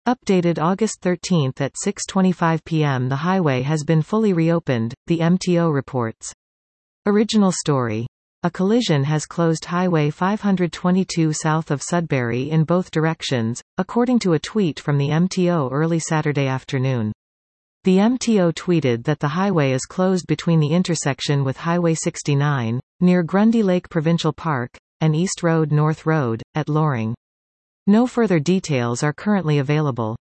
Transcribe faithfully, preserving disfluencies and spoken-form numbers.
Updated August thirteenth at six twenty-five p m The highway has been fully reopened, the M T O reports. Original story. A collision has closed Highway five twenty-two south of Sudbury in both directions, according to a tweet from the M T O early Saturday afternoon. The M T O tweeted that the highway is closed between the intersection with Highway sixty-nine, near Grundy Lake Provincial Park, and East Road North Road, at Loring. No further details are currently available.